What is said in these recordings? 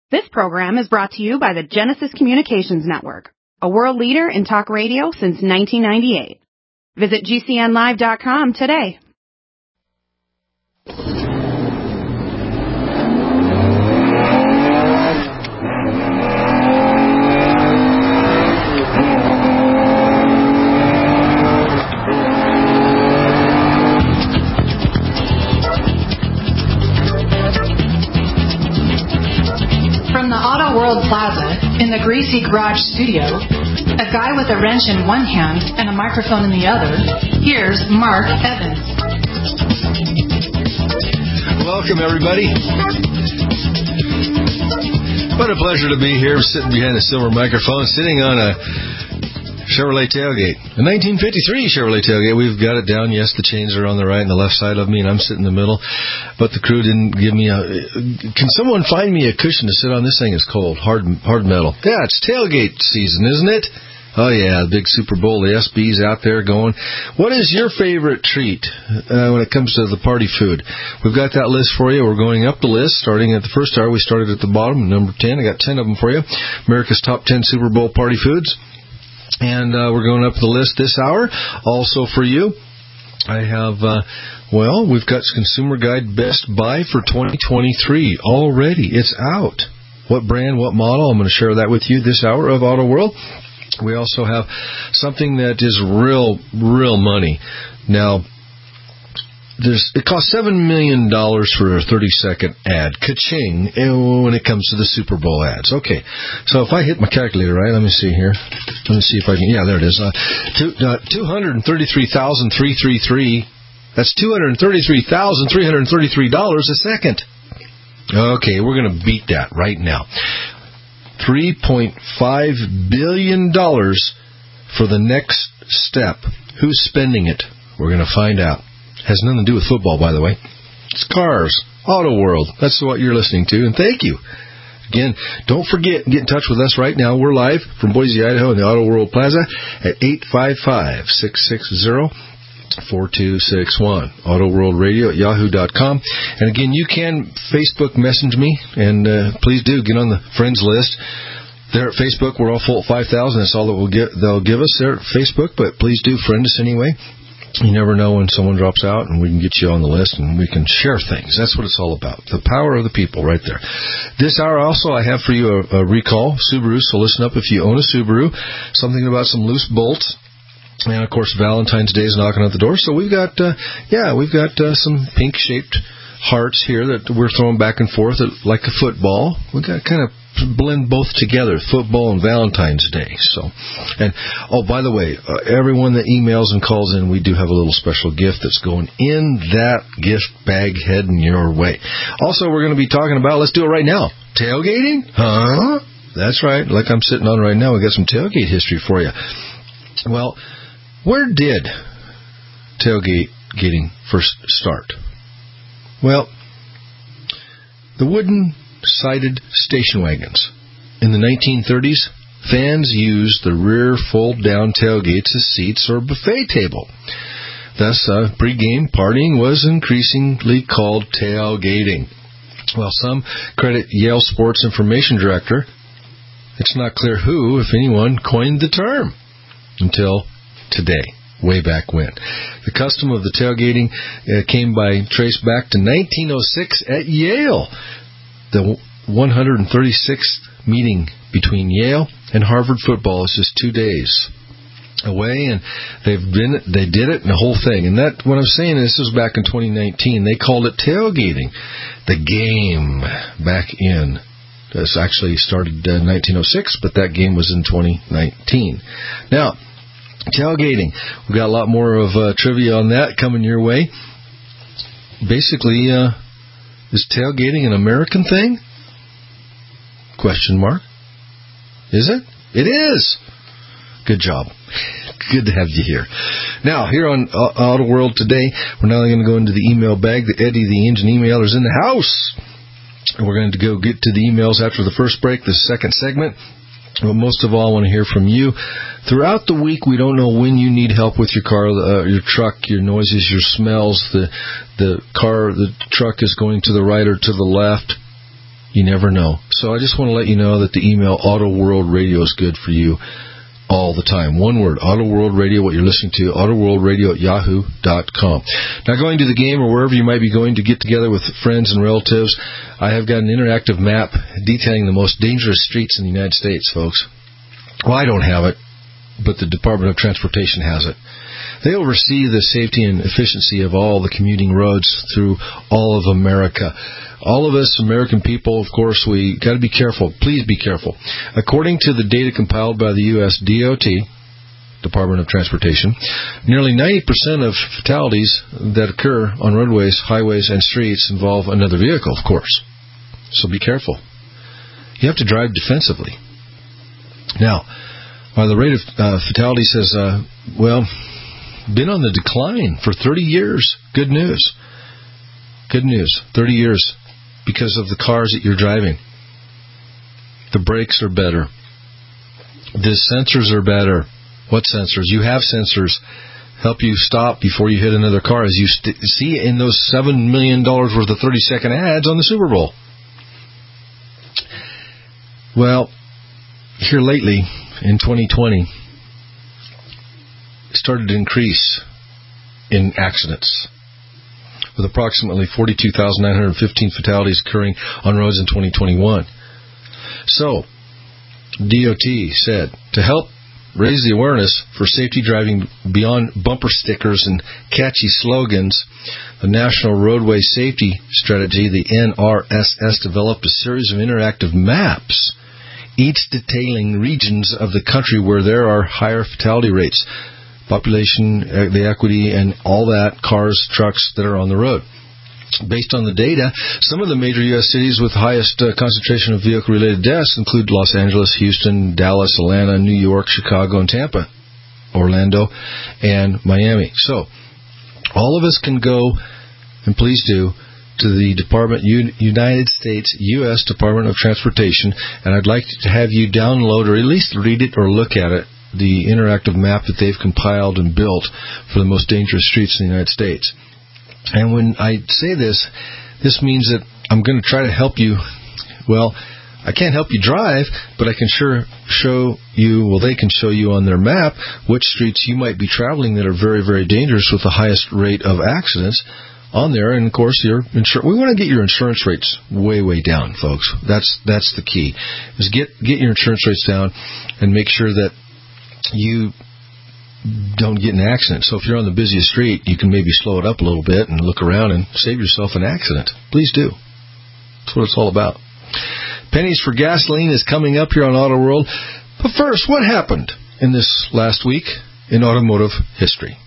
This program is brought to you by the Genesis Communications Network, a world leader in talk radio since 1998. Visit GCNlive.com today. From the Auto World Plaza in the Greasy Garage studio, a guy with a wrench in one hand and a microphone in the other, here's Mark Evans. Welcome, everybody. What a pleasure to be here, sitting behind a silver microphone, sitting on a Chevrolet tailgate. A 1953 Chevrolet tailgate. We've got it down. Yes, the chains are on the right and the left side of me, and I'm sitting in the middle. But the crew didn't give me a... Can someone find me a cushion to sit on? This thing is cold. Hard metal. Yeah, it's tailgate season, isn't it? Oh, yeah, the big Super Bowl. The SB's out there going. What is your favorite treat when it comes to the party food? We've got that list for you. We're going up the list. Starting at the first hour, we started at the bottom, number 10. I got 10 of them for you. America's top 10 Super Bowl party foods. And we're going up the list this hour. Also for you, I have, we've got Consumer Guide Best Buy for 2023 already. It's out. What brand, what model? I'm going to share that with you this hour of Auto World. We also have something that is real money. Now, it costs $7 million for a 30-second ad. Ka-ching, when it comes to the Super Bowl ads. Okay, so if I hit my calculator, right, let me see here. Let me see if I can, yeah, there it is. $233,333. That's $233,333 a second. Okay, we're going to beat that right now. $3.5 billion for the next step. Who's spending it? We're going to find out. Has nothing to do with football, by the way. It's cars. Auto World. That's what you're listening to, and thank you. Again, don't forget, get in touch with us right now. We're live from Boise, Idaho in the Auto World Plaza at 855-660-4261. Auto World Radio at yahoo.com. And again, you can Facebook message me, and please do get on the friends list. There at Facebook, we're all full at 5,000. That's all that they'll give us there at Facebook, but please do friend us anyway. You never know when someone drops out, and we can get you on the list, and we can share things. That's what it's all about. The power of the people right there. This hour also, I have for you a recall, Subaru, so listen up if you own a Subaru. Something about some loose bolts. And, of course, Valentine's Day is knocking at the door, so we've got some pink-shaped hearts here that we're throwing back and forth like a football. We've got kind of blend both together, football and Valentine's Day. So, and by the way, everyone that emails and calls in, we do have a little special gift that's going in that gift bag heading your way. Also, we're going to be talking about, let's do it right now, tailgating? Huh? That's right, like I'm sitting on right now. We got some tailgate history for you. Well, where did tailgating first start? Well, the wooden-sided station wagons. In the 1930s, fans used the rear fold-down tailgates as seats or buffet table. Thus, pre-game partying was increasingly called tailgating. Well, some credit Yale Sports Information Director. It's not clear who, if anyone, coined the term until today. Way back when. The custom of the tailgating traced back to 1906 at Yale. The 136th meeting between Yale and Harvard football is just 2 days away, and they did it and the whole thing. And that, what I'm saying is, this was back in 2019. They called it tailgating. The game back in. This actually started in 1906, but that game was in 2019. Now, tailgating. We've got a lot more of trivia on that coming your way. Basically, is tailgating an American thing? Question mark. Is it? It is. Good job. Good to have you here. Now, here on Auto World today, we're now going to go into the email bag. Eddie, the engine emailer, is in the house. And we're going to go get to the emails after the first break, the second segment. But most of all, I want to hear from you. Throughout the week, we don't know when you need help with your car, your truck, your noises, your smells. The truck is going to the right or to the left. You never know. So I just want to let you know that the email Auto World Radio is good for you all the time. One word, Auto World Radio, what you're listening to, autoworldradio@yahoo.com. Now, going to the game or wherever you might be going to get together with friends and relatives, I have got an interactive map detailing the most dangerous streets in the United States, folks. Well, I don't have it, but the Department of Transportation has it. They oversee the safety and efficiency of all the commuting roads through all of America. All of us American people, of course, we got to be careful. Please be careful. According to the data compiled by the U.S. DOT, Department of Transportation, nearly 90% of fatalities that occur on roadways, highways, and streets involve another vehicle, of course. So be careful. You have to drive defensively. Now, the rate of fatalities has, been on the decline for 30 years. Good news. Good news. 30 years because of the cars that you're driving. The brakes are better. The sensors are better. What sensors? You have sensors. Help you stop before you hit another car, as you see in those $7 million worth of 30-second ads on the Super Bowl. Well, here lately, in 2020, it started to increase in accidents, with approximately 42,915 fatalities occurring on roads in 2021. So, DOT said, to help raise the awareness for safety driving beyond bumper stickers and catchy slogans, the National Roadway Safety Strategy, the NRSS, developed a series of interactive maps, each detailing regions of the country where there are higher fatality rates, population, the equity, and all that, cars, trucks that are on the road. Based on the data, some of the major U.S. cities with the highest concentration of vehicle-related deaths include Los Angeles, Houston, Dallas, Atlanta, New York, Chicago, and Tampa, Orlando, and Miami. So, all of us can go, and please do, to the United States U.S. Department of Transportation, and I'd like to have you download or at least read it or look at it, the interactive map that they've compiled and built for the most dangerous streets in the United States. And when I say this means that I'm going to try to help you. Well, I can't help you drive, but I can sure show you, they can show you on their map which streets you might be traveling that are very, very dangerous with the highest rate of accidents on there. And, of course, we want to get your insurance rates way, way down, folks. That's the key, is get your insurance rates down and make sure that you don't get in an accident. So if you're on the busiest street, you can maybe slow it up a little bit and look around and save yourself an accident. Please do. That's what it's all about. Pennies for Gasoline is coming up here on Auto World. But first, what happened in this last week in automotive history?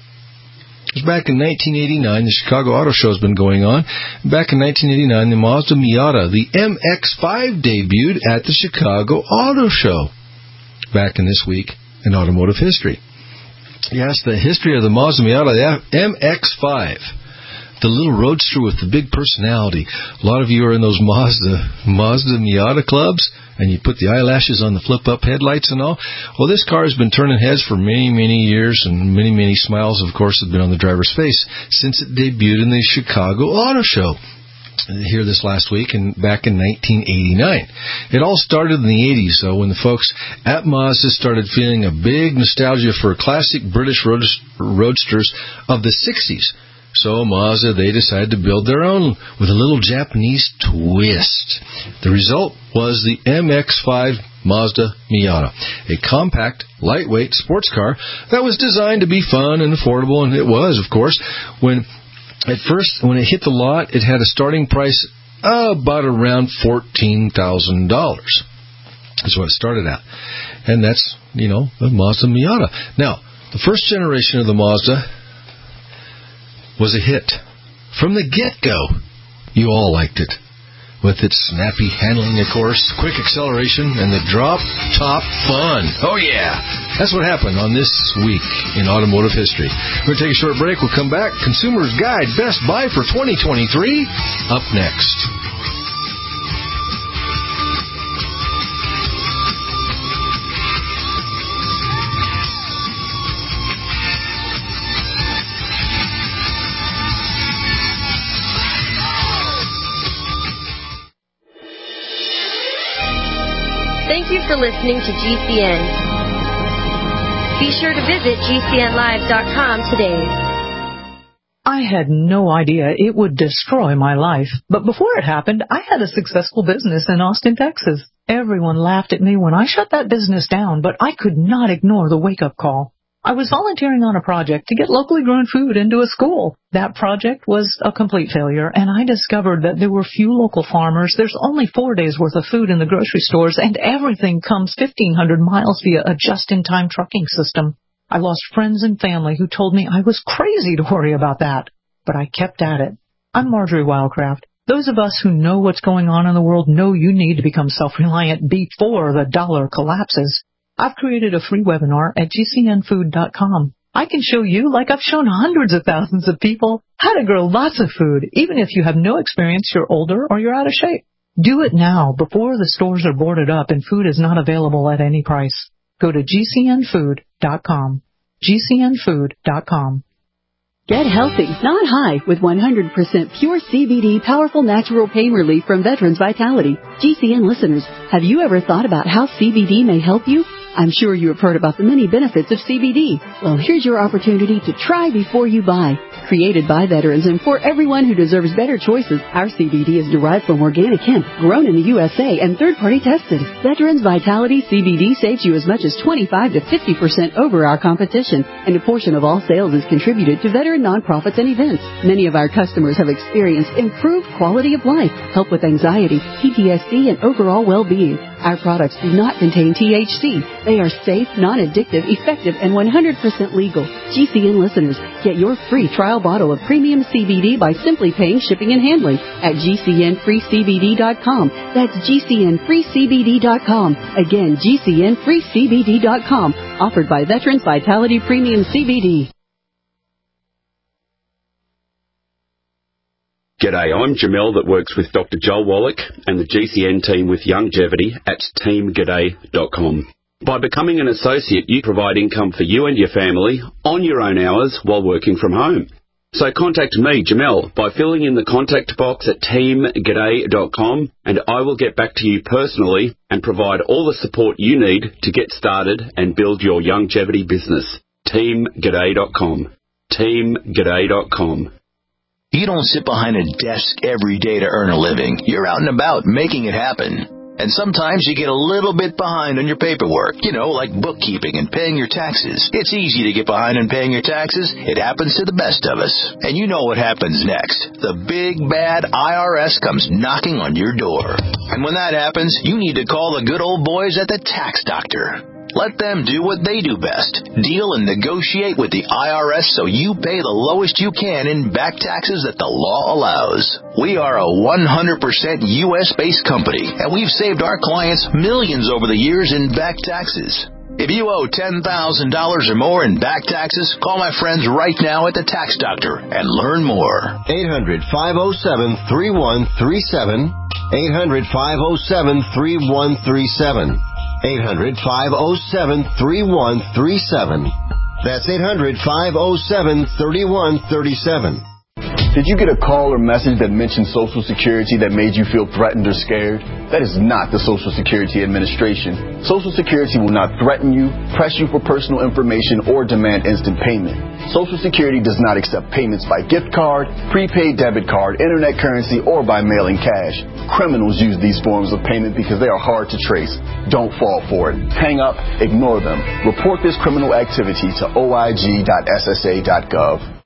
It was back in 1989. The Chicago Auto Show has been going on. Back in 1989, the Mazda Miata, the MX-5, debuted at the Chicago Auto Show. Back in this week in automotive history. Yes, the history of the Mazda Miata, the MX-5. The little roadster with the big personality. A lot of you are in those Mazda Miata clubs, and you put the eyelashes on the flip-up headlights and all. Well, this car has been turning heads for many, many years, and many, many smiles, of course, have been on the driver's face since it debuted in the Chicago Auto Show here this last week and back in 1989. It all started in the 80s, though, when the folks at Mazda started feeling a big nostalgia for classic British roadsters of the 60s. So Mazda, they decided to build their own with a little Japanese twist. The result was the MX-5 Mazda Miata, a compact, lightweight sports car that was designed to be fun and affordable, and it was, of course. When it hit the lot, it had a starting price about around $14,000. That's what it started at. And that's, the Mazda Miata. Now, the first generation of the Mazda was a hit. From the get-go, you all liked it. With its snappy handling, of course, quick acceleration, and the drop-top fun. Oh, yeah. That's what happened on this week in automotive history. We're going to take a short break. We'll come back. Consumer's Guide Best Buy for 2023 up next. Thank you for listening to GCN. Be sure to visit GCNlive.com today. I had no idea it would destroy my life, but before it happened, I had a successful business in Austin, Texas. Everyone laughed at me when I shut that business down, but I could not ignore the wake-up call. I was volunteering on a project to get locally grown food into a school. That project was a complete failure, and I discovered that there were few local farmers. There's only 4 days' worth of food in the grocery stores, and everything comes 1,500 miles via a just-in-time trucking system. I lost friends and family who told me I was crazy to worry about that, but I kept at it. I'm Marjorie Wildcraft. Those of us who know what's going on in the world know you need to become self-reliant before the dollar collapses. I've created a free webinar at GCNfood.com. I can show you, like I've shown hundreds of thousands of people, how to grow lots of food, even if you have no experience, you're older, or you're out of shape. Do it now before the stores are boarded up and food is not available at any price. Go to GCNfood.com. GCNfood.com. Get healthy, not high, with 100% pure CBD powerful natural pain relief from Veterans Vitality. GCN listeners, have you ever thought about how CBD may help you? I'm sure you have heard about the many benefits of CBD. Well, here's your opportunity to try before you buy. Created by veterans and for everyone who deserves better choices, our CBD is derived from organic hemp, grown in the USA and third-party tested. Veterans Vitality CBD saves you as much as 25 to 50% over our competition, and a portion of all sales is contributed to veteran nonprofits and events. Many of our customers have experienced improved quality of life, help with anxiety, PTSD, and overall well-being. Our products do not contain THC. They are safe, non-addictive, effective, and 100% legal. GCN listeners, get your free trial bottle of premium CBD by simply paying shipping and handling at GCNfreeCBD.com. That's GCNfreeCBD.com. Again, GCNfreeCBD.com. Offered by Veterans Vitality Premium CBD. G'day, I'm Jamel that works with Dr. Joel Wallach and the GCN team with Longevity at teamg'day.com. By becoming an associate, you provide income for you and your family on your own hours while working from home. So contact me, Jamel, by filling in the contact box at teamg'day.com, and I will get back to you personally and provide all the support you need to get started and build your longevity business. teamg'day.com. teamg'day.com. You don't sit behind a desk every day to earn a living. You're out and about making it happen. And sometimes you get a little bit behind on your paperwork, like bookkeeping and paying your taxes. It's easy to get behind on paying your taxes. It happens to the best of us. And you know what happens next. The big, bad IRS comes knocking on your door. And when that happens, you need to call the good old boys at the Tax Doctor. Let them do what they do best. Deal and negotiate with the IRS so you pay the lowest you can in back taxes that the law allows. We are a 100% U.S.-based company, and we've saved our clients millions over the years in back taxes. If you owe $10,000 or more in back taxes, call my friends right now at the Tax Doctor and learn more. 800-507-3137. 800-507-3137. 800-507-3137. That's 800-507-3137. Did you get a call or message that mentioned Social Security that made you feel threatened or scared? That is not the Social Security Administration. Social Security will not threaten you, press you for personal information, or demand instant payment. Social Security does not accept payments by gift card, prepaid debit card, internet currency, or by mailing cash. Criminals use these forms of payment because they are hard to trace. Don't fall for it. Hang up, ignore them. Report this criminal activity to oig.ssa.gov.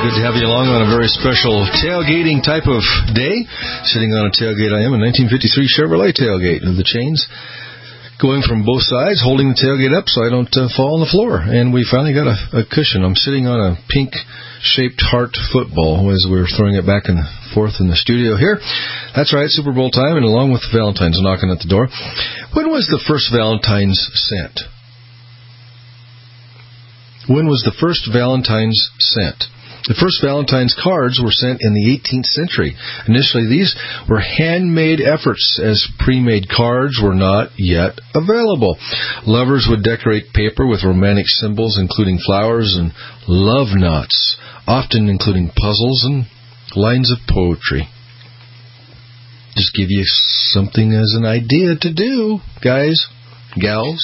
Good to have you along on a very special tailgating type of day. Sitting on a tailgate, I am a 1953 Chevrolet tailgate with the chains going from both sides, holding the tailgate up so I don't fall on the floor. And we finally got a cushion. I'm sitting on a pink-shaped heart football as we're throwing it back and forth in the studio here. That's right, Super Bowl time, and along with Valentine's knocking at the door. When was the first Valentine's sent? When was the first Valentine's sent? The first Valentine's cards were sent in the 18th century. Initially, these were handmade efforts, as pre-made cards were not yet available. Lovers would decorate paper with romantic symbols, including flowers and love knots, often including puzzles and lines of poetry. Just give you something as an idea to do, guys, gals.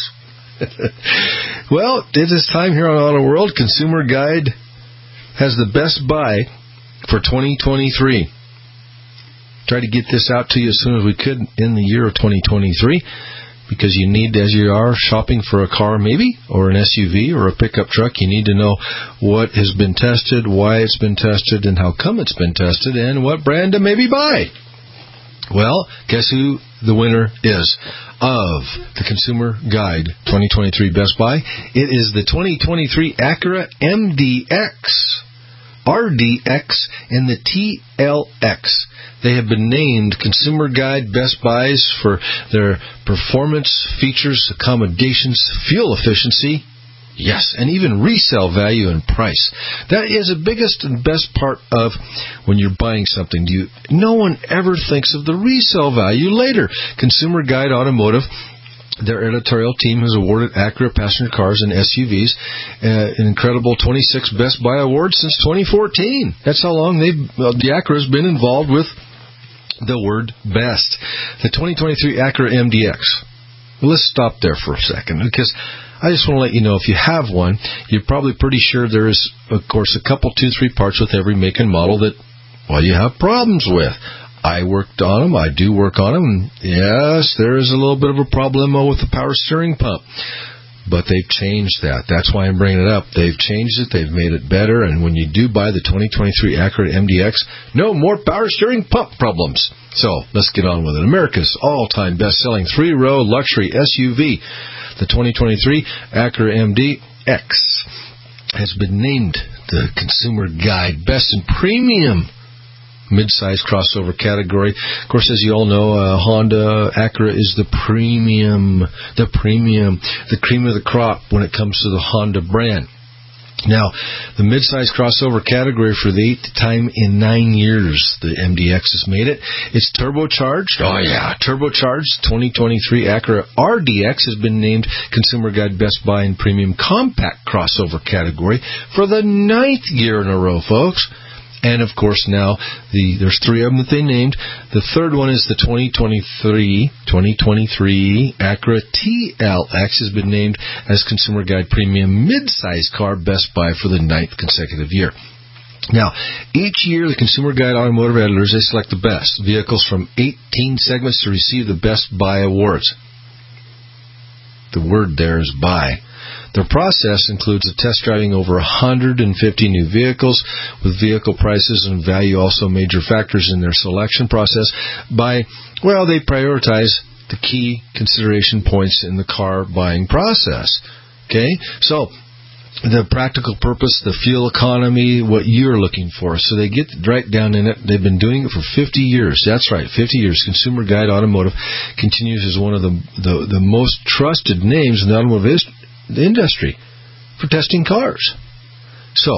Well, it is time here on Auto World. Consumer Guide has the best buy for 2023. Try to get this out to you as soon as we could in the year of 2023, because you need, as you are shopping for a car maybe, or an SUV or a pickup truck, you need to know what has been tested, why it's been tested, and how come it's been tested, and what brand to maybe buy. Well, guess who the winner is of the Consumer Guide 2023 Best Buy? It is the 2023 Acura MDX, RDX, and the TLX. They have been named Consumer Guide Best Buys for their performance, features, accommodations, fuel efficiency, yes, and even resale value and price. That is the biggest and best part of when you're buying something. No one ever thinks of the resale value later. Consumer Guide Automotive, their editorial team, has awarded Acura passenger cars and SUVs an incredible 26 Best Buy awards since 2014. That's how long the Acura has been involved with the word best. The 2023 Acura MDX. Well, let's stop there for a second, because I just want to let you know, if you have one, you're probably pretty sure there is, of course, a couple, 2-3 parts with every make and model that, well, you have problems with. I worked on them. I do work on them. And yes, there is a little bit of a problem with the power steering pump. But they've changed that. That's why I'm bringing it up. They've changed it. They've made it better. And when you do buy the 2023 Acura MDX, no more power steering pump problems. So let's get on with it. America's all-time best-selling 3-row luxury SUV, the 2023 Acura MDX, has been named the Consumer Guide Best in Premium mid-size crossover category. Of course, as you all know, Honda Acura is the cream of the crop when it comes to the Honda brand. Now, the mid-size crossover category, for the 8th time in 9 years, the MDX has made it. It's turbocharged. Oh, yeah, turbocharged. 2023 Acura RDX has been named Consumer Guide Best Buy in Premium Compact Crossover category for the 9th year in a row, folks. And, of course, now there's 3 of them that they named. The third one is the 2023 Acura TLX has been named as Consumer Guide Premium Mid-Size Car Best Buy for the 9th consecutive year. Now, each year, the Consumer Guide Automotive editors, they select the best vehicles from 18 segments to receive the Best Buy awards. The word there is buy. Their process includes a test driving over 150 new vehicles, with vehicle prices and value also major factors in their selection process. They prioritize the key consideration points in the car buying process. Okay? So, the practical purpose, the fuel economy, what you're looking for. So they get right down in it. They've been doing it for 50 years. That's right, 50 years. Consumer Guide Automotive continues as one of the most trusted names in the automotive industry for testing cars. So,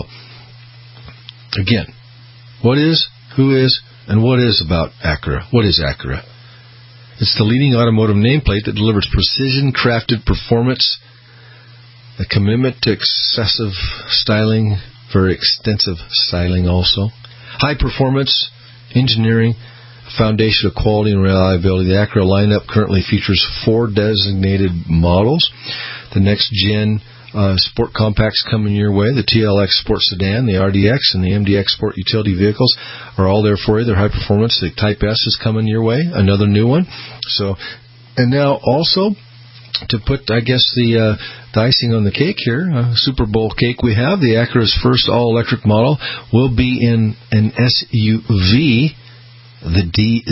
again, who is, and what is about Acura? What is Acura? It's the leading automotive nameplate that delivers precision-crafted performance, a commitment to excessive styling, very extensive styling also, high performance, engineering, foundation of quality and reliability. The Acura lineup currently features 4 designated models. The next-gen sport compacts coming your way. The TLX Sport Sedan, the RDX, and the MDX Sport Utility Vehicles are all there for you. They're high performance. The Type S is coming your way, another new one. So, and now also, to put, I guess, the icing on the cake here, Super Bowl cake we have, the Acura's first all-electric model will be in an SUV, the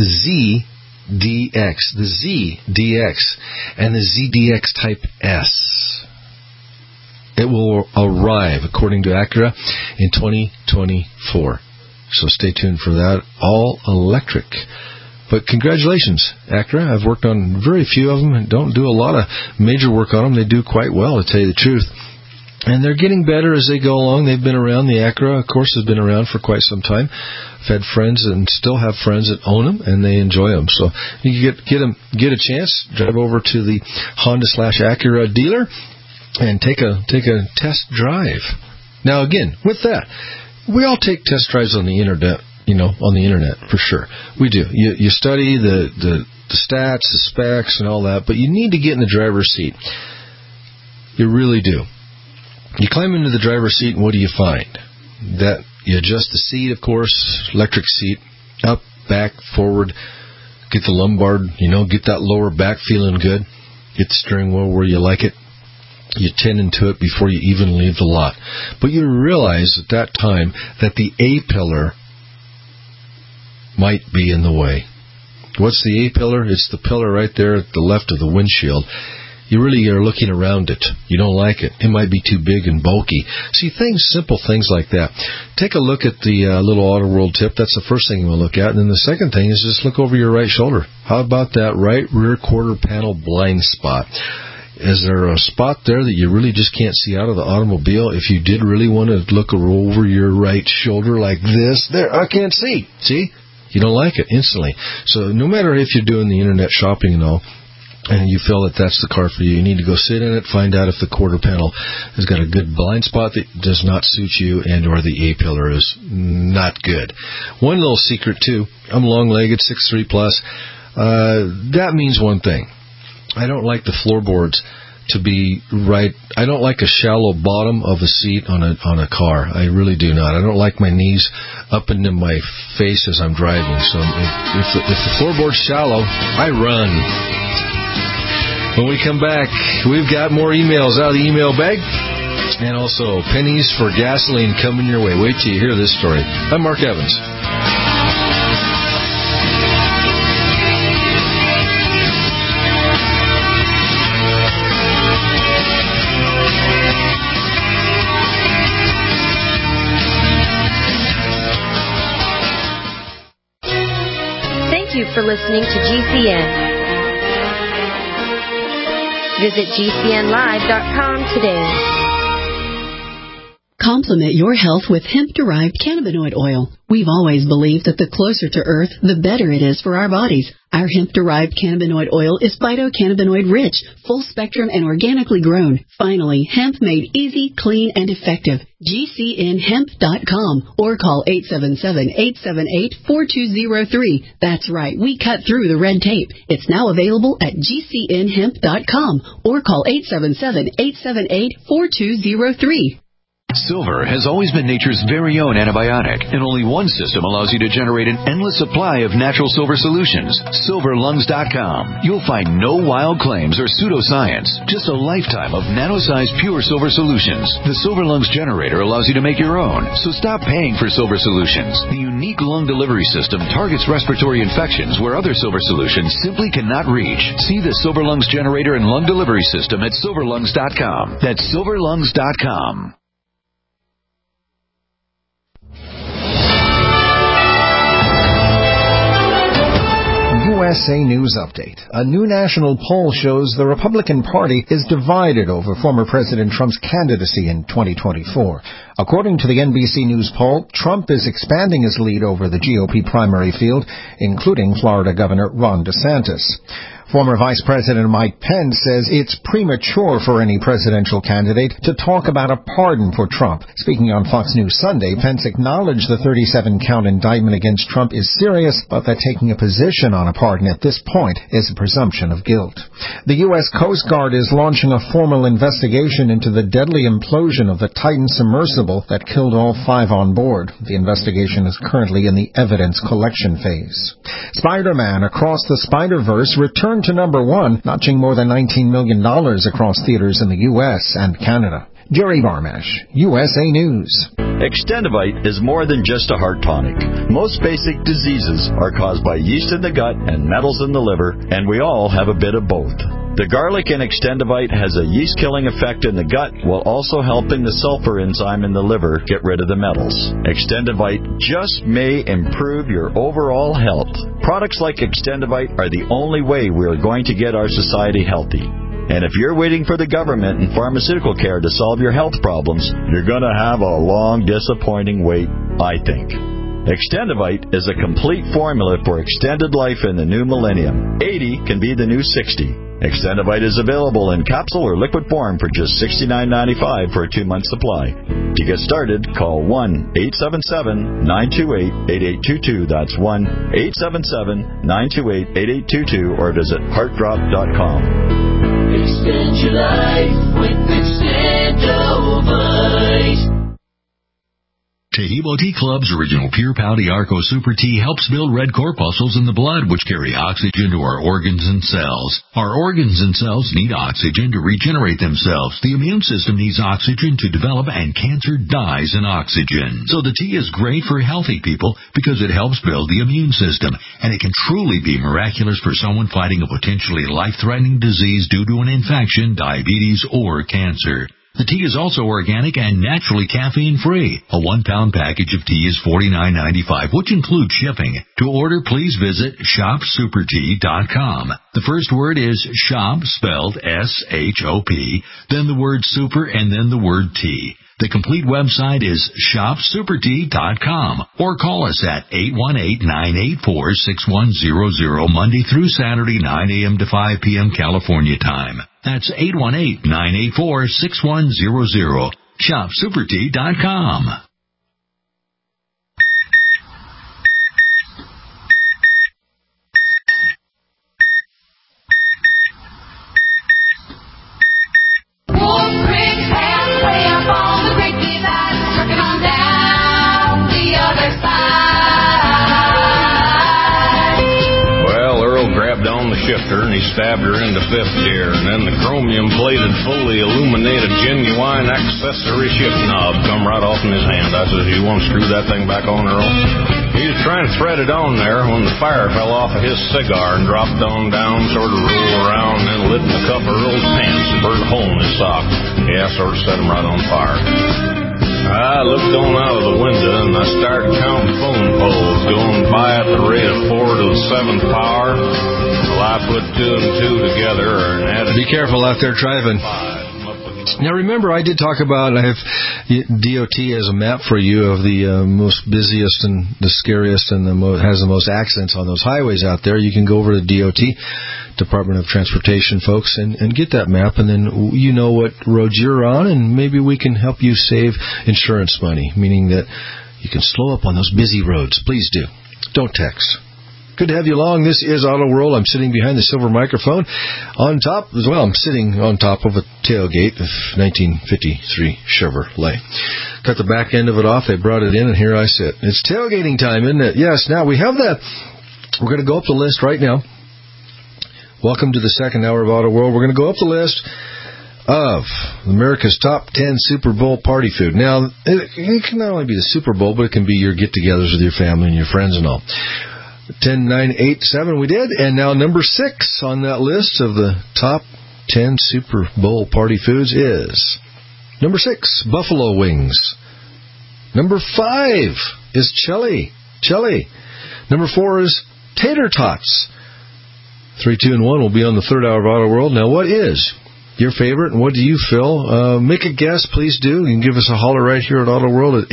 ZDX, and the ZDX Type S. It will arrive, according to Acura, in 2024. So stay tuned for that, all-electric. But congratulations, Acura. I've worked on very few of them and don't do a lot of major work on them. They do quite well, to tell you the truth. And they're getting better as they go along. They've been around. The Acura, of course, has been around for quite some time. I've had friends and still have friends that own them, and they enjoy them. So you get a chance, drive over to the Honda/Acura dealer and take a test drive. Now, again, with that, we all take test drives on the internet. On the internet, for sure. We do. You study the stats, the specs, and all that, but you need to get in the driver's seat. You really do. You climb into the driver's seat, and what do you find? That you adjust the seat, of course, electric seat, up, back, forward, get the lumbar, get that lower back feeling good, get the steering wheel where you like it. You tend into it before you even leave the lot. But you realize at that time that the A-pillar might be in the way. What's the A-pillar? It's the pillar right there at the left of the windshield. You really are looking around it. You don't like it. It might be too big and bulky. See, simple things like that. Take a look at the little Auto World tip. That's the first thing we'll look at. And then the second thing is just look over your right shoulder. How about that right rear quarter panel blind spot? Is there a spot there that you really just can't see out of the automobile? If you did really want to look over your right shoulder like this, there, I can't see. See? You don't like it instantly. So no matter if you're doing the internet shopping and all, and you feel that that's the car for you, you need to go sit in it, find out if the quarter panel has got a good blind spot that does not suit you, and or the A-pillar is not good. One little secret, too, I'm long-legged, 6'3+. That means one thing. I don't like the floorboards to be right. I don't like a shallow bottom of a seat on a car. I really do not. I don't like my knees up into my face as I'm driving. So if the floorboard's shallow, I run. When we come back, we've got more emails out of the email bag, and also pennies for gasoline coming your way. Wait till you hear this story. I'm Mark Evans. Thank you for listening to GCN. Visit GCNlive.com today. Complement your health with hemp-derived cannabinoid oil. We've always believed that the closer to Earth, the better it is for our bodies. Our hemp-derived cannabinoid oil is phytocannabinoid rich, full-spectrum, and organically grown. Finally, hemp made easy, clean, and effective. GCNhemp.com or call 877-878-4203. That's right, we cut through the red tape. It's now available at GCNhemp.com or call 877-878-4203. Silver has always been nature's very own antibiotic, and only one system allows you to generate an endless supply of natural silver solutions. SilverLungs.com. You'll find no wild claims or pseudoscience, just a lifetime of nano-sized pure silver solutions. The Silver Lungs generator allows you to make your own, so stop paying for silver solutions. The unique lung delivery system targets respiratory infections where other silver solutions simply cannot reach. See the Silver Lungs generator and lung delivery system at SilverLungs.com. That's SilverLungs.com. USA News Update. A new national poll shows the Republican Party is divided over former President Trump's candidacy in 2024. According to the NBC News poll, Trump is expanding his lead over the GOP primary field, including Florida Governor Ron DeSantis. Former Vice President Mike Pence says it's premature for any presidential candidate to talk about a pardon for Trump. Speaking on Fox News Sunday, Pence acknowledged the 37-count indictment against Trump is serious, but that taking a position on a pardon at this point is a presumption of guilt. The U.S. Coast Guard is launching a formal investigation into the deadly implosion of the Titan submersible that killed all 5 on board. The investigation is currently in the evidence collection phase. Spider-Man Across the Spider-Verse returned returned to number one, notching more than $19 million across theaters in the U.S. and Canada. Jerry Barmash, USA News. Extendivite is more than just a heart tonic. Most basic diseases are caused by yeast in the gut and metals in the liver, and we all have a bit of both. The garlic in Extendivite has a yeast-killing effect in the gut while also helping the sulfur enzyme in the liver get rid of the metals. Extendivite just may improve your overall health. Products like Extendivite are the only way we are going to get our society healthy. And if you're waiting for the government and pharmaceutical care to solve your health problems, you're going to have a long, disappointing wait, I think. Extendivite is a complete formula for extended life in the new millennium. 80 can be the new 60. Extendivite is available in capsule or liquid form for just $69.95 for a 2-month supply. To get started, call 1-877-928-8822. That's 1-877-928-8822 or visit heartdrop.com. Extend your life with Extendivite. Taheebo Tea Club's original Pure Pouty Arco Super Tea helps build red corpuscles in the blood, which carry oxygen to our organs and cells. Our organs and cells need oxygen to regenerate themselves. The immune system needs oxygen to develop, and cancer dies in oxygen. So the tea is great for healthy people because it helps build the immune system, and it can truly be miraculous for someone fighting a potentially life-threatening disease due to an infection, diabetes, or cancer. The tea is also organic and naturally caffeine-free. A 1-pound package of tea is $49.95, which includes shipping. To order, please visit shopsupertea.com. The first word is shop, spelled S-H-O-P, then the word super, and then the word tea. The complete website is shopsupertea.com, or call us at 818-984-6100, Monday through Saturday, 9 a.m. to 5 p.m. California time. That's 818-984-6100. shopsupertea.com. And he stabbed her into fifth gear, and then the chromium-plated, fully illuminated, genuine accessory shift knob come right off in his hand. I says, "You want to screw that thing back on, Earl?" He was trying to thread it on there when the fire fell off of his cigar and dropped on down, sort of rolled around, and then lit in the cuff of Earl's pants and burned a hole in his sock. Yeah, sort of set him right on fire. I looked on out of the window, and I started counting phone poles going by at the rate of 4 to the 7th power. Well, I put 2 and 2 together and added... Be careful out there driving. Now, remember, I did talk about, I have DOT as a map for you of the most busiest and the scariest and has the most accidents on those highways out there. You can go over to DOT, Department of Transportation, folks, and get that map, and then you know what roads you're on, and maybe we can help you save insurance money, meaning that you can slow up on those busy roads. Please do. Don't text. Good to have you along. This is Auto World. I'm sitting behind the silver microphone. On top, as well, I'm sitting on top of a tailgate of 1953 Chevrolet. Cut the back end of it off. They brought it in, and here I sit. It's tailgating time, isn't it? Yes. Now, we have that. We're going to go up the list right now. Welcome to the second hour of Auto World. We're going to go up the list of America's top 10 Super Bowl party food. Now, it can not only be the Super Bowl, but it can be your get-togethers with your family and your friends and all. 10, 9, 8, 7 we did, and now number 6 on that list of the top 10 Super Bowl party foods is number 6, buffalo wings. Number 5 is chili. Number 4 is tater tots. 3, 2, and 1 will be on the third hour of Auto World. Now, what is your favorite, and what do you feel? Make a guess, please do. You can give us a holler right here at Auto World at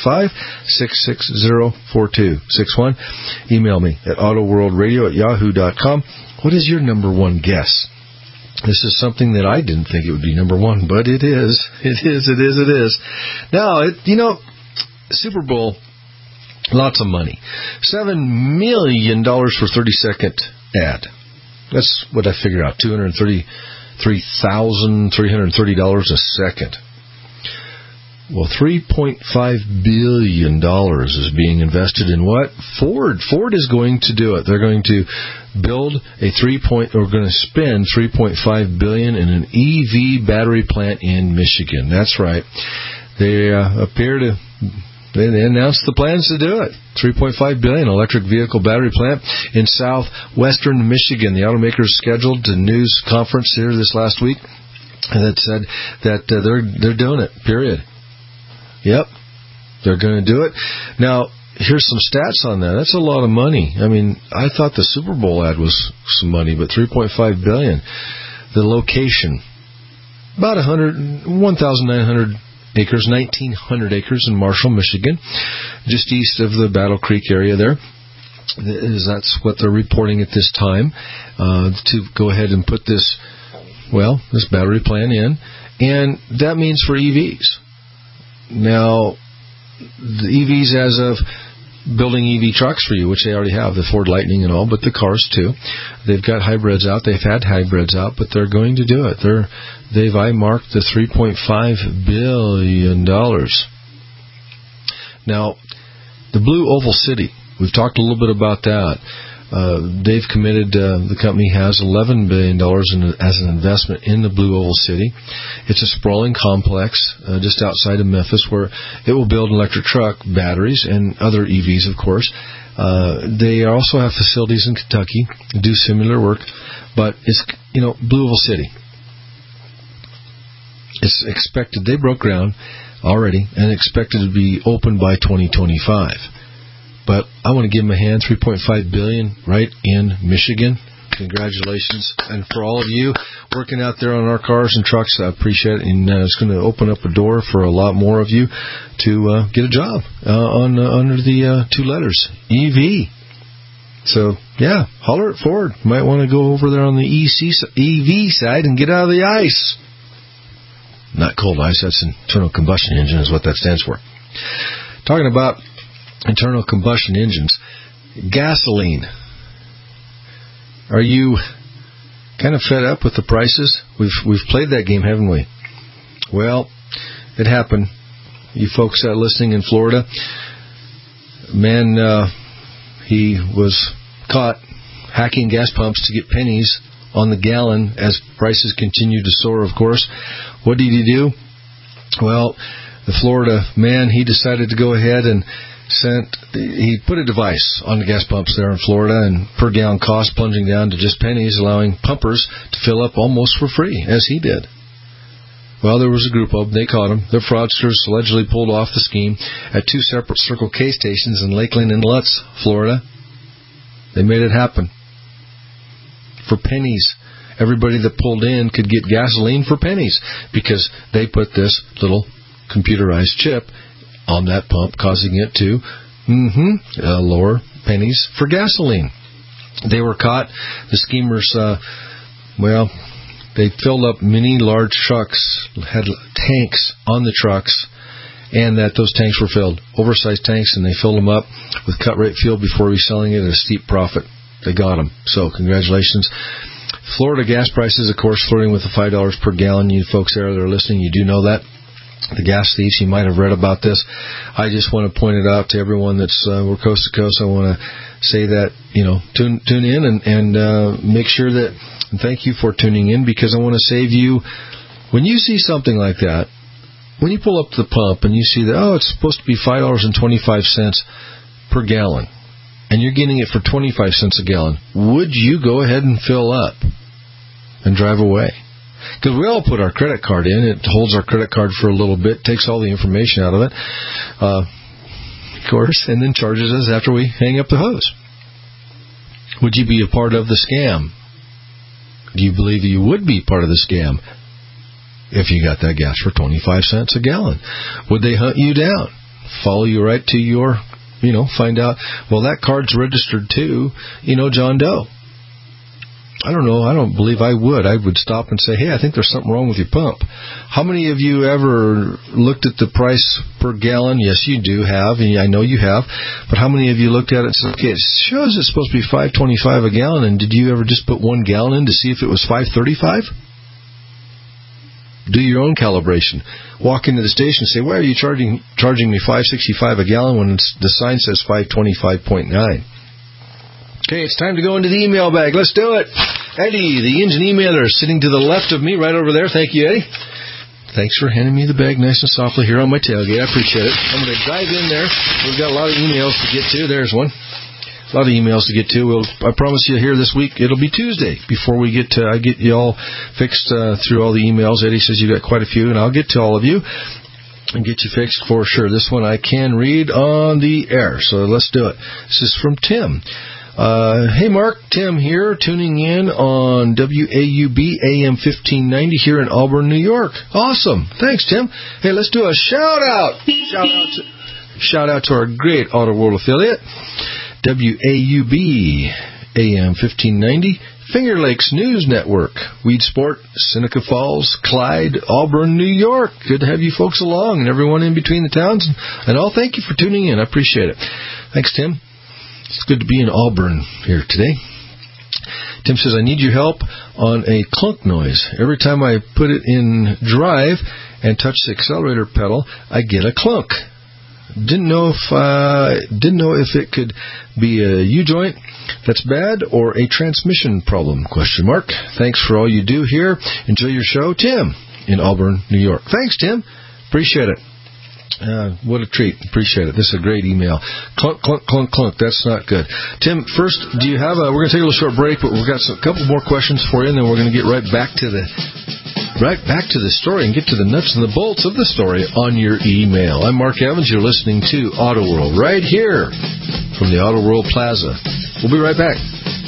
855-660-4261. Email me at autoworldradio@yahoo.com. What is your number one guess? This is something that I didn't think it would be number one, but it is. It is. Now, Super Bowl, lots of money. $7 million for 30-second ad. That's what I figured out, $233,330 a second. Well, $3.5 billion is being invested in what? Ford. Ford is going to do it. They're going to build we're going to spend $3.5 billion in an EV battery plant in Michigan. That's right. They they announced the plans to do it. $3.5 billion electric vehicle battery plant in southwestern Michigan. The automakers scheduled a news conference here this last week that said that they're doing it. Period. Yep, they're going to do it. Now, here's some stats on that. That's a lot of money. I mean, I thought the Super Bowl ad was some money, but $3.5 billion. The location, about 1,900 acres, 1,900 acres in Marshall, Michigan, just east of the Battle Creek area there. That's what they're reporting at this time, to go ahead and put this battery plant in. And that means for EVs. Now, the EVs, as of building EV trucks for you, which they already have, the Ford Lightning and all, but the cars too. They've got hybrids out. They've had hybrids out, but they're going to do it. They've eyemarked the $3.5 billion. Now, the Blue Oval City, we've talked a little bit about that. They've committed, the company has $11 billion as an investment in the Blue Oval City. It's a sprawling complex just outside of Memphis where it will build electric truck batteries and other EVs, of course. They also have facilities in Kentucky that do similar work, but it's, Blue Oval City. It's expected, they broke ground already and expected to be open by 2025. But I want to give them a hand, $3.5 billion right in Michigan. Congratulations. And for all of you working out there on our cars and trucks, I appreciate it. And it's going to open up a door for a lot more of you to get a job under the two letters, EV. So, yeah, holler at Ford. Might want to go over there on the EV side and get out of the ice. Not cold ice, that's internal combustion engine is what that stands for. Talking about internal combustion engines, gasoline. Are you kind of fed up with the prices? We've played that game, haven't we? Well, it happened. You folks that are listening in Florida, man, he was caught hacking gas pumps to get pennies on the gallon as prices continue to soar, of course. What did he do? Well, the Florida man, he decided to go ahead and he put a device on the gas pumps there in Florida, and per gallon cost plunging down to just pennies, allowing pumpers to fill up almost for free, as he did. Well, there was a group of them. They caught him. The fraudsters allegedly pulled off the scheme at two separate Circle K stations in Lakeland and Lutz, Florida. They made it happen. For pennies. Everybody that pulled in could get gasoline for pennies because they put this little computerized chip on that pump, causing it to lower pennies for gasoline. They were caught. The schemers, they filled up many large trucks, had tanks on the trucks, and that those tanks were filled, oversized tanks, and they filled them up with cut-rate fuel before reselling it at a steep profit. They got them. So, congratulations. Florida gas prices, of course, flirting with the $5 per gallon. You folks there that are listening, you do know that. The gas thieves, you might have read about this. I just want to point it out to everyone that's we're coast to coast. I want to say that, tune in and make sure that, and thank you for tuning in, because I want to save you. When you see something like that, when you pull up to the pump and you see that, it's supposed to be $5.25 per gallon, and you're getting it for 25 cents a gallon, would you go ahead and fill up and drive away? Because we all put our credit card in. It holds our credit card for a little bit, takes all the information out of it, of course, and then charges us after we hang up the hose. Would you be a part of the scam? Do you believe you would be part of the scam if you got that gas for 25 cents a gallon? Would they hunt you down, follow you right to your, find out, that card's registered to, John Doe? I don't know. I don't believe I would. I would stop and say, hey, I think there's something wrong with your pump. How many of you ever looked at the price per gallon? Yes, you do have, and I know you have. But how many of you looked at it and said, okay, it shows it's supposed to be $5.25 a gallon, and did you ever just put 1 gallon in to see if it was $5.35? Do your own calibration. Walk into the station and say, why are you charging me $5.65 a gallon when the sign says $5.25.9? Okay, it's time to go into the email bag. Let's do it. Eddie, the engine emailer, sitting to the left of me, right over there. Thank you, Eddie. Thanks for handing me the bag nice and softly here on my tailgate. I appreciate it. I'm going to dive in there. We've got a lot of emails to get to. There's one. A lot of emails to get to. I promise you here this week, it'll be Tuesday before we get to, I get you all fixed through all the emails. Eddie says you got quite a few, and I'll get to all of you and get you fixed for sure. This one I can read on the air, so let's do it. This is from Tim. Hey, Mark, Tim here, tuning in on WAUB AM 1590 here in Auburn, New York. Awesome. Thanks, Tim. Hey, let's do a shout-out. Shout-out to our great Auto World affiliate, WAUB AM 1590, Finger Lakes News Network, Weedsport, Seneca Falls, Clyde, Auburn, New York. Good to have you folks along and everyone in between the towns. And all, thank you for tuning in. I appreciate it. Thanks, Tim. It's good to be in Auburn here today. Tim says, I need your help on a clunk noise. Every time I put it in drive and touch the accelerator pedal, I get a clunk. Didn't know if it could be a U-joint that's bad or a transmission problem, ? Thanks for all you do here. Enjoy your show. Tim in Auburn, New York. Thanks, Tim. Appreciate it. What a treat. Appreciate it. This is a great email. Clunk, clunk, clunk, clunk. That's not good. Tim, first, do you have we're going to take a little short break, but we've got a couple more questions for you, and then we're going to get right back to the story and get to the nuts and the bolts of the story on your email. I'm Mark Evans. You're listening to Auto World right here from the Auto World Plaza. We'll be right back.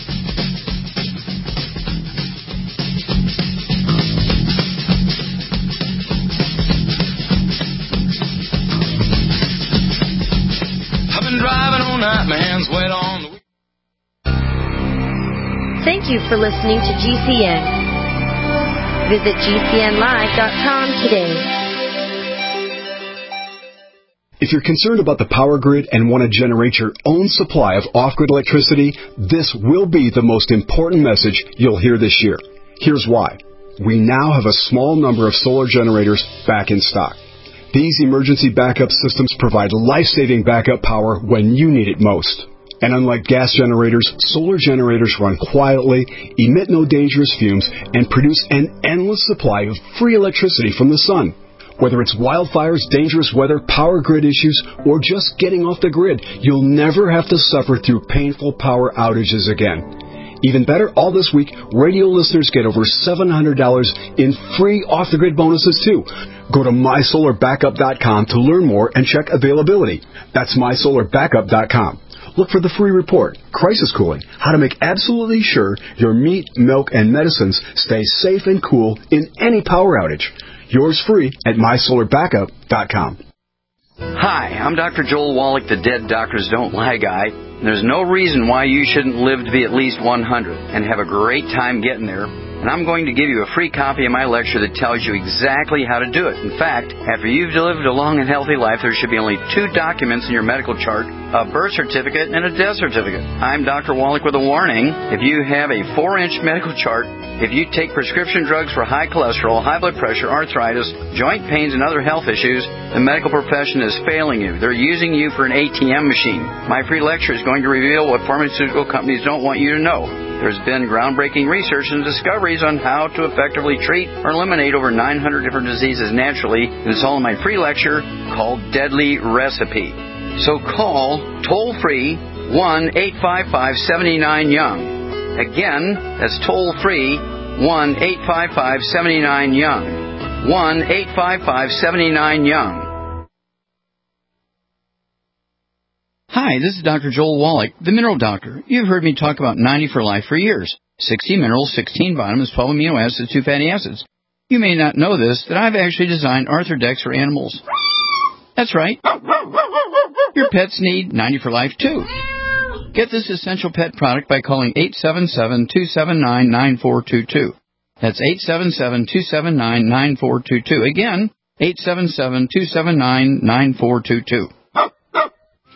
Thank you for listening to GCN. Visit GCNlive.com today. If you're concerned about the power grid and want to generate your own supply of off-grid electricity, this will be the most important message you'll hear this year. Here's why. We now have a small number of solar generators back in stock. These emergency backup systems provide life-saving backup power when you need it most. And unlike gas generators, solar generators run quietly, emit no dangerous fumes, and produce an endless supply of free electricity from the sun. Whether it's wildfires, dangerous weather, power grid issues, or just getting off the grid, you'll never have to suffer through painful power outages again. Even better, all this week, radio listeners get over $700 in free off-the-grid bonuses, too. Go to mysolarbackup.com to learn more and check availability. That's mysolarbackup.com. Look for the free report, Crisis Cooling, how to make absolutely sure your meat, milk, and medicines stay safe and cool in any power outage. Yours free at mysolarbackup.com. Hi, I'm Dr. Joel Wallach, the Dead Doctors Don't Lie guy. There's no reason why you shouldn't live to be at least 100 and have a great time getting there. And I'm going to give you a free copy of my lecture that tells you exactly how to do it. In fact, after you've lived a long and healthy life, there should be only 2 documents in your medical chart, a birth certificate and a death certificate. I'm Dr. Wallach with a warning. If you have a 4-inch medical chart, if you take prescription drugs for high cholesterol, high blood pressure, arthritis, joint pains, and other health issues, the medical profession is failing you. They're using you for an ATM machine. My free lecture is going to reveal what pharmaceutical companies don't want you to know. There's been groundbreaking research and discoveries on how to effectively treat or eliminate over 900 different diseases naturally, and it's all in my free lecture called Deadly Recipe. So call toll-free 1-855-79-YOUNG. Again, that's toll-free 1-855-79-YOUNG. 1-855-79-YOUNG. Hi, this is Dr. Joel Wallach, the Mineral Doctor. You've heard me talk about 90 for Life for years. 60 minerals, 16 vitamins, 12 amino acids, 2 fatty acids. You may not know this, that I've actually designed Arthrodex for animals. That's right. Your pets need 90 for Life, too. Get this essential pet product by calling 877-279-9422. That's 877-279-9422. Again, 877-279-9422.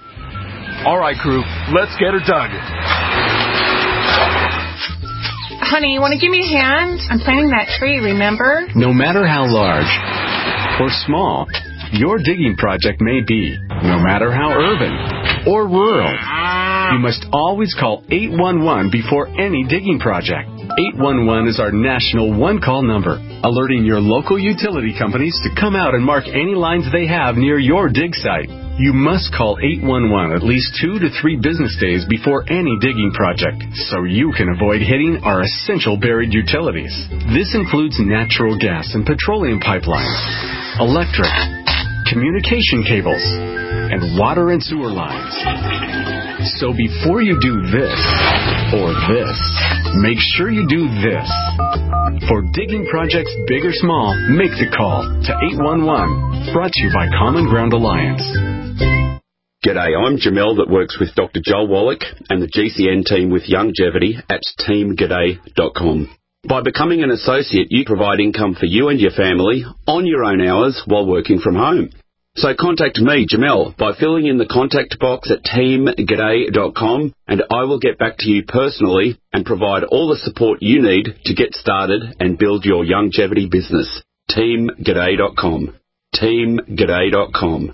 All right, crew, let's get her dug. Honey, you want to give me a hand? I'm planting that tree, remember? No matter how large or small your digging project may be, no matter how urban or rural, you must always call 811 before any digging project. 811 is our national one-call number, alerting your local utility companies to come out and mark any lines they have near your dig site. You must call 811 at least 2 to 3 business days before any digging project, so you can avoid hitting our essential buried utilities. This includes natural gas and petroleum pipelines, electric, communication cables, and water and sewer lines. So before you do this or this, make sure you do this. For digging projects big or small, make the call to 811. Brought to you by Common Ground Alliance. G'day, I'm Jamel that works with Dr. Joel Wallach and the GCN team with Longevity at teamg'day.com. By becoming an associate, you provide income for you and your family on your own hours while working from home. So contact me, Jamel, by filling in the contact box at teamg'day.com, and I will get back to you personally and provide all the support you need to get started and build your longevity business. teamg'day.com. teamg'day.com.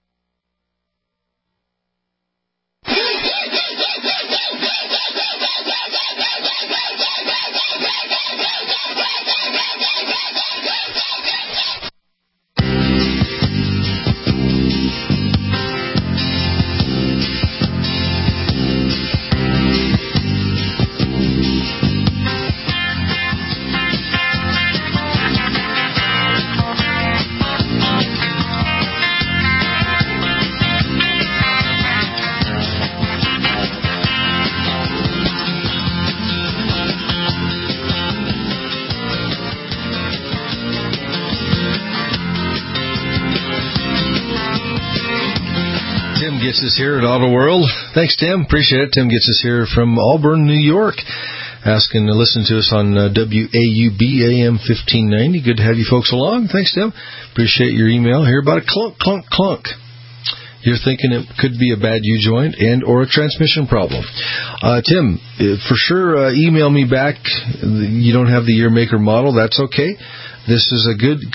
Tim gets us here at Auto World. Thanks, Tim. Appreciate it. Tim gets us here from Auburn, New York, asking to listen to us on WAUB AM 1590. Good to have you folks along. Thanks, Tim. Appreciate your email here about a clunk, clunk, clunk. You're thinking it could be a bad U-joint and or a transmission problem. Tim, for sure, email me back. You don't have the year, make, or model. That's okay. This is a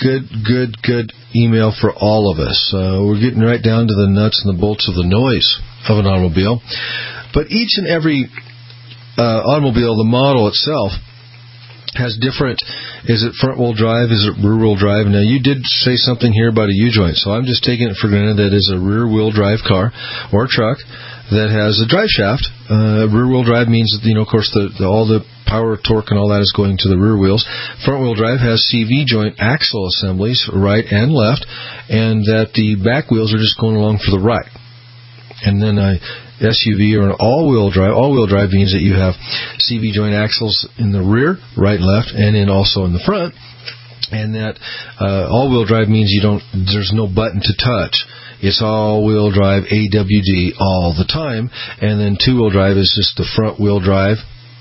good email for all of us. We're getting right down to the nuts and the bolts of the noise of an automobile. But each and every automobile, the model itself, has different, is it front-wheel drive, is it rear-wheel drive? Now, you did say something here about a U-joint, so I'm just taking it for granted that is a rear-wheel drive car or truck that has a drive shaft. Rear-wheel drive means that, of course, all the power, torque, and all that is going to the rear wheels. Front-wheel drive has CV joint axle assemblies, right and left, and that the back wheels are just going along for the right. And then a SUV or an all-wheel drive means that you have CV joint axles in the rear, right and left, and then also in the front. And that all-wheel drive means there's no button to touch. It's all-wheel drive AWD all the time. And then two-wheel drive is just the front-wheel drive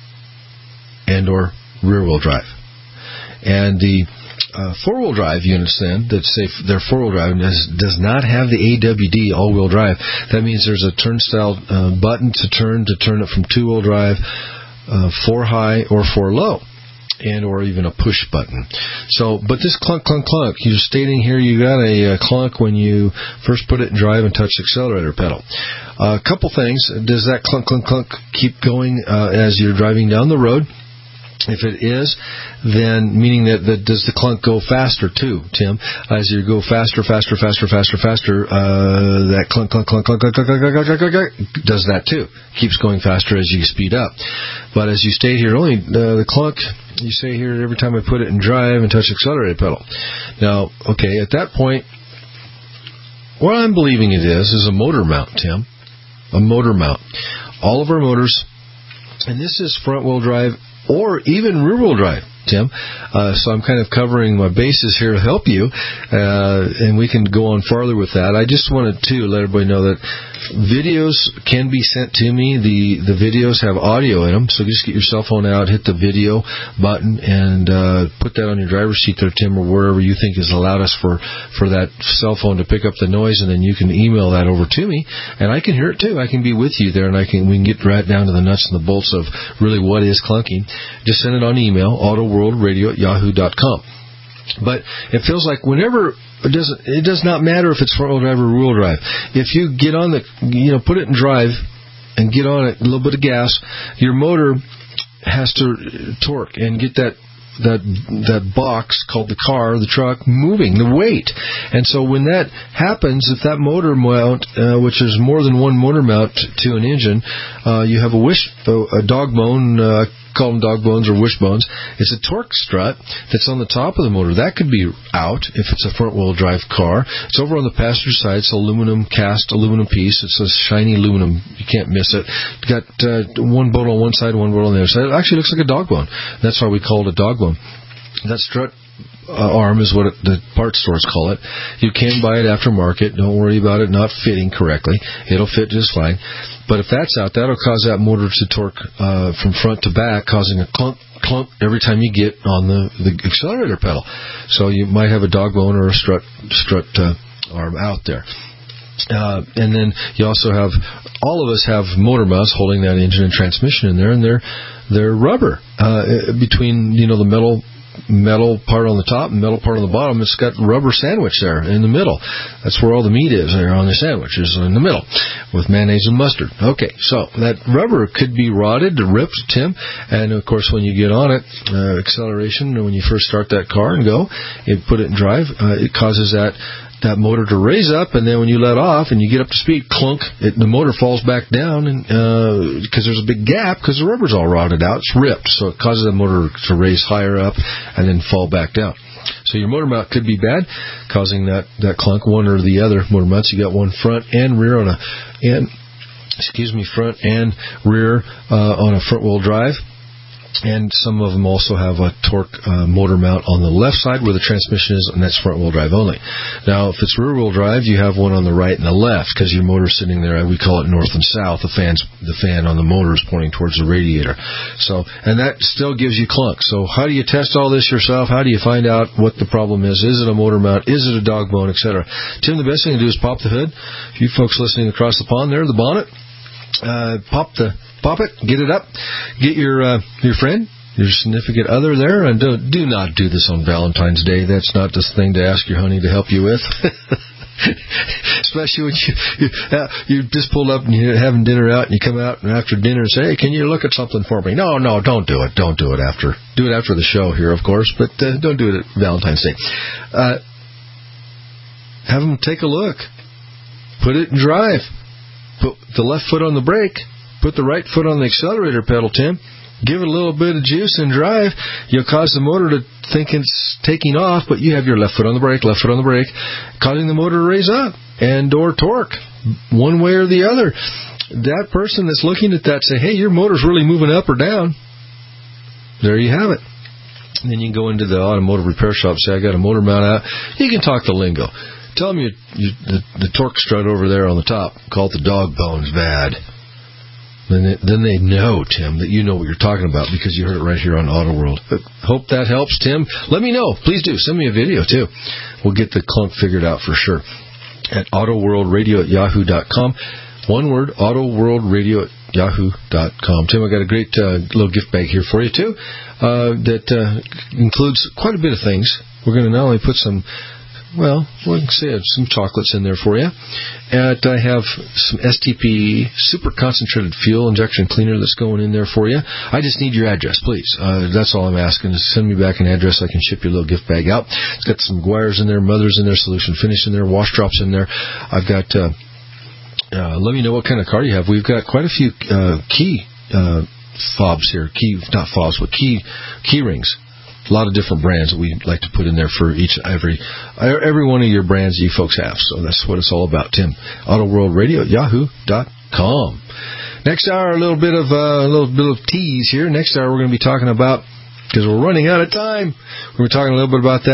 and or rear-wheel drive. And the four-wheel drive units then, that say they're four-wheel drive, does not have the AWD, all-wheel drive. That means there's a turnstile button to turn it from two-wheel drive, four high or four low, and or even a push button. So, but this clunk, clunk, clunk, you're stating here you got a clunk when you first put it in drive and touch the accelerator pedal. A couple things. Does that clunk, clunk, clunk keep going as you're driving down the road? If it is, then meaning that does the clunk go faster too, Tim? As you go faster, that clunk, clunk, clunk, clunk, clunk, clunk, clunk, clunk, clunk, clunk, does that too. Keeps going faster as you speed up. But as you state here, only the clunk, you say here, every time I put it in drive and touch the accelerator pedal. Now, okay, at that point, what I'm believing it is a motor mount, Tim. A motor mount. All of our motors, and this is front-wheel drive or even rear-wheel drive, Tim. So I'm kind of covering my bases here to help you, and we can go on farther with that. I just wanted to let everybody know that Videos can be sent to me. The videos have audio in them, so just get your cell phone out, hit the video button, and put that on your driver's seat there, Tim, or wherever you think is allowed us for that cell phone to pick up the noise, and then you can email that over to me, and I can hear it too. I can be with you there, and we can get right down to the nuts and the bolts of really what is clunking. Just send it on email, autoworldradio@yahoo.com. But it feels like whenever it does not matter if it's front-wheel drive or rear-wheel drive. If you get on put it in drive and get on it, a little bit of gas, your motor has to torque and get that box called the car, the truck, moving, the weight. And so when that happens, if that motor mount, which is more than one motor mount to an engine, you have a dog bone, call them dog bones or wishbones. It's a torque strut that's on the top of the motor. That could be out if it's a front-wheel drive car. It's over on the passenger side. It's cast aluminum piece. It's a shiny aluminum. You can't miss it. It's got one bone on one side, one bone on the other side. It actually looks like a dog bone. That's why we call it a dog bone. That strut arm is what the parts stores call it. You can buy it aftermarket. Don't worry about it not fitting correctly. It'll fit just fine. But if that's out, that'll cause that motor to torque from front to back, causing a clunk every time you get on the accelerator pedal. So you might have a dog bone or a strut arm out there. And then you also have, all of us have motor mounts holding that engine and transmission in there, and they're rubber between the metal part on the top and metal part on the bottom. It's got rubber sandwich there in the middle. That's where all the meat is there on the sandwich, is in the middle with mayonnaise and mustard. Okay, so that rubber could be rotted, ripped, Tim, and of course when you get on it, acceleration, when you first start that car and go, you put it in drive, it causes that motor to raise up, and then when you let off and you get up to speed, clunk, the motor falls back down, and because there's a big gap, because the rubber's all rotted out, it's ripped, so it causes the motor to raise higher up and then fall back down. So your motor mount could be bad, causing that clunk, one or the other motor mounts. You got one front and rear front and rear on a front-wheel drive. And some of them also have a torque motor mount on the left side where the transmission is, and that's front-wheel drive only. Now, if it's rear-wheel drive, you have one on the right and the left, because your motor's sitting there, we call it north and south. The fan on the motor is pointing towards the radiator. So, and that still gives you clunk. So how do you test all this yourself? How do you find out what the problem is? Is it a motor mount? Is it a dog bone, etc.? Tim, the best thing to do is pop the hood. You folks listening across the pond there, the bonnet, Pop it, get it up, get your friend, your significant other there, and do not do this on Valentine's Day. That's not the thing to ask your honey to help you with. Especially when you just pulled up and you're having dinner out, and you come out and after dinner and say, hey, can you look at something for me? No, don't do it. Don't do it after. Do it after the show here, of course, but don't do it at Valentine's Day. Have them take a look. Put it in drive. Put the left foot on the brake. Put the right foot on the accelerator pedal, Tim. Give it a little bit of juice and drive. You'll cause the motor to think it's taking off, but you have your left foot on the brake, causing the motor to raise up and or torque one way or the other. That person that's looking at that say, hey, your motor's really moving up or down. There you have it. And then you can go into the automotive repair shop, say, I got a motor mount out. You can talk the lingo. Tell them the torque strut over there on the top, call it the dog bone's bad. Then they know, Tim, that you know what you're talking about because you heard it right here on Auto World. Hope that helps, Tim. Let me know. Please do. Send me a video, too. We'll get the clunk figured out for sure. At autoworldradio@yahoo.com. One word, autoworldradio@yahoo.com. Tim, I got a great little gift bag here for you, too, that includes quite a bit of things. We're going to not only put some chocolates in there for you. And I have some STP super concentrated fuel injection cleaner that's going in there for you. I just need your address, please. That's all I'm asking is send me back an address. I can ship your little gift bag out. It's got some Guires in there, Mothers in there, Solution Finish in there, wash drops in there. I've got, let me know what kind of car you have. We've got quite a few key fobs here. Key rings. A lot of different brands that we like to put in there for every one of your brands you folks have. So that's what it's all about, Tim. AutoWorldRadio@yahoo.com. Next hour, a little bit of tease here. Next hour, we're going to be talking about, because we're running out of time, we're talking a little bit about that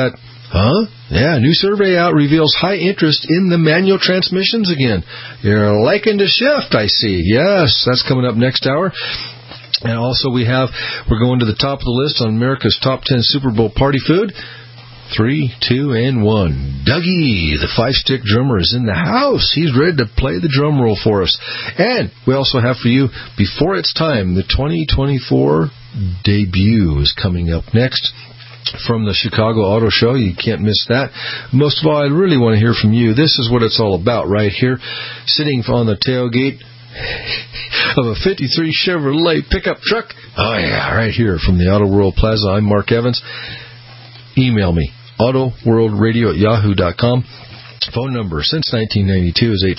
Huh? Yeah, new survey out reveals high interest in the manual transmissions again. You're liking the shift, I see. Yes, that's coming up next hour. And also we're going to the top of the list on America's top 10 Super Bowl party food. 3, 2, and 1. Dougie, the 5-stick drummer, is in the house. He's ready to play the drum roll for us. And we also have for you, before it's time, the 2024 debut is coming up next from the Chicago Auto Show. You can't miss that. Most of all, I really want to hear from you. This is what it's all about right here. Sitting on the tailgate of a 53 Chevrolet pickup truck. Oh, yeah, right here from the Auto World Plaza. I'm Mark Evans. Email me, autoworldradio@yahoo.com. Phone number since 1992 is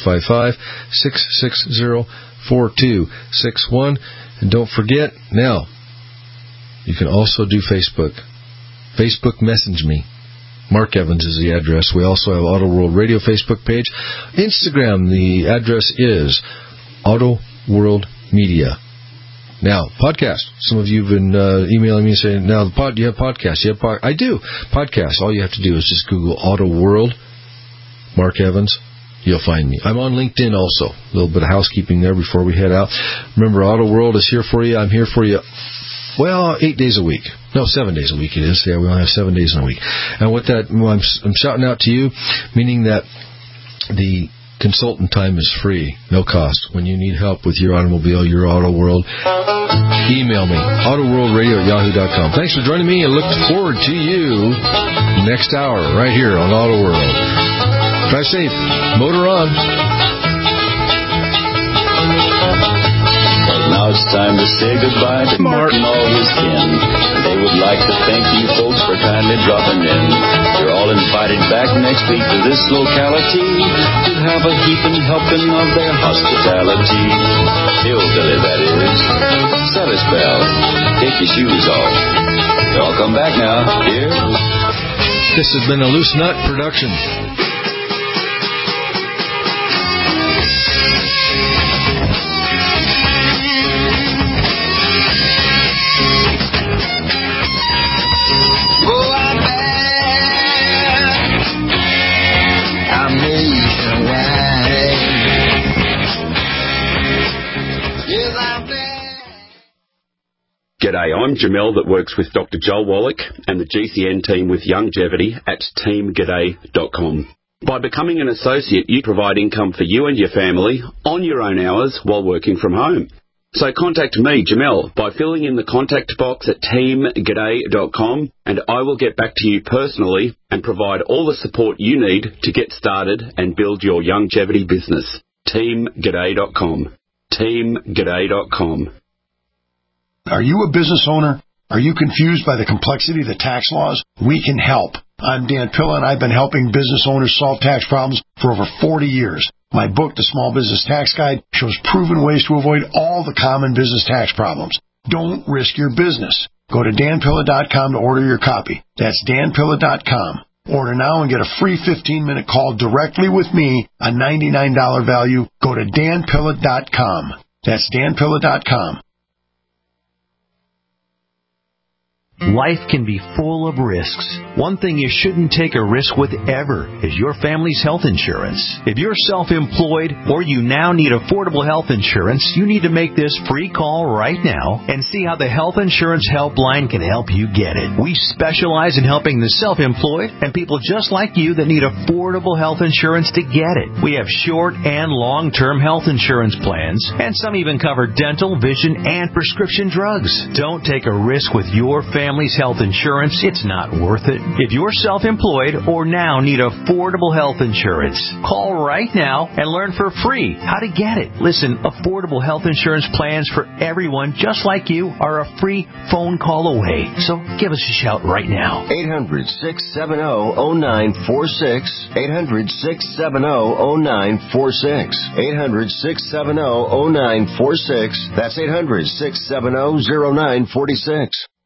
855-660-4261. And don't forget, now, you can also do Facebook. Facebook message me. Mark Evans is the address. We also have Auto World Radio Facebook page. Instagram, the address is Auto World Media. Now, podcast. Some of you have been emailing me saying, now, you have podcasts. I do. Podcasts. All you have to do is just Google Auto World, Mark Evans. You'll find me. I'm on LinkedIn also. A little bit of housekeeping there before we head out. Remember, Auto World is here for you. I'm here for you, 8 days a week. No, 7 days a week it is. Yeah, we only have 7 days in a week. And with that, I'm shouting out to you, meaning that the consultant time is free, no cost. When you need help with your automobile, your Auto World, email me, autoworldradio@yahoo.com. Thanks for joining me, and look forward to you next hour right here on Auto World. Drive safe. Motor on. Now it's time to say goodbye to Mark and all his kin. They would like to thank you folks for kindly dropping in. You're all invited back next week to this locality to have a heaping helping of their hospitality. Hillbilly, that is. Set a spell. Take your shoes off. Y'all come back now. Here. This has been a Loose Nut production. G'day, I'm Jamel that works with Dr. Joel Wallach and the GCN team with Longevity at teamg'day.com. By becoming an associate, you provide income for you and your family on your own hours while working from home. So contact me, Jamel, by filling in the contact box at teamg'day.com, and I will get back to you personally and provide all the support you need to get started and build your longevity business. teamg'day.com. teamg'day.com. Are you a business owner? Are you confused by the complexity of the tax laws? We can help. I'm Dan Pilla, and I've been helping business owners solve tax problems for over 40 years. My book, The Small Business Tax Guide, shows proven ways to avoid all the common business tax problems. Don't risk your business. Go to danpilla.com to order your copy. That's danpilla.com. Order now and get a free 15-minute call directly with me, a $99 value. Go to danpilla.com. That's danpilla.com. Life can be full of risks. One thing you shouldn't take a risk with ever is your family's health insurance. If you're self-employed or you now need affordable health insurance, you need to make this free call right now and see how the Health Insurance Helpline can help you get it. We specialize in helping the self-employed and people just like you that need affordable health insurance to get it. We have short and long-term health insurance plans, and some even cover dental, vision, and prescription drugs. Don't take a risk with your family's health insurance. It's not worth it. If you're self-employed or now need affordable health insurance, call right now and learn for free how to get it. Listen, affordable health insurance plans for everyone just like you are a free phone call away. So give us a shout right now. 800-670-0946. 800-670-0946. 800-670-0946. That's 800-670-0946.